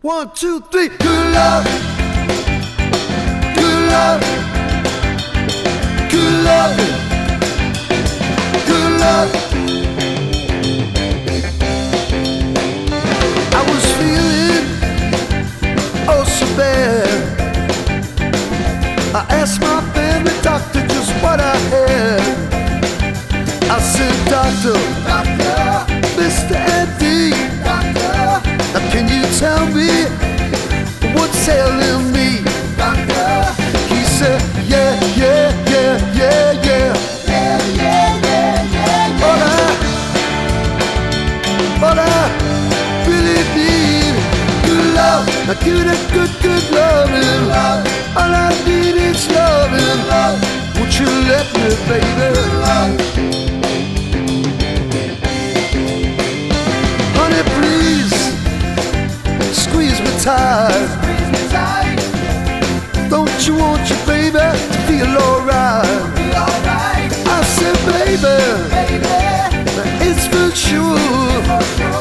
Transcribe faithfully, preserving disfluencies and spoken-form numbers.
One, two, three. Good love, good love, good love, good love. I was feeling oh so bad. I asked my family doctor just what I had. I said, doctor, doctor, Mister Andy, doctor, now can you tell me what's ailing me, doctor? He said, yeah, yeah, yeah, yeah, yeah, yeah, yeah, yeah, yeah. But I, but I really need good love. Now give me that good, good loving. All I need is loving. Won't you let me, baby? Honey, please squeeze me tight. Don't you want your baby to feel alright? I said, baby, it's for sure.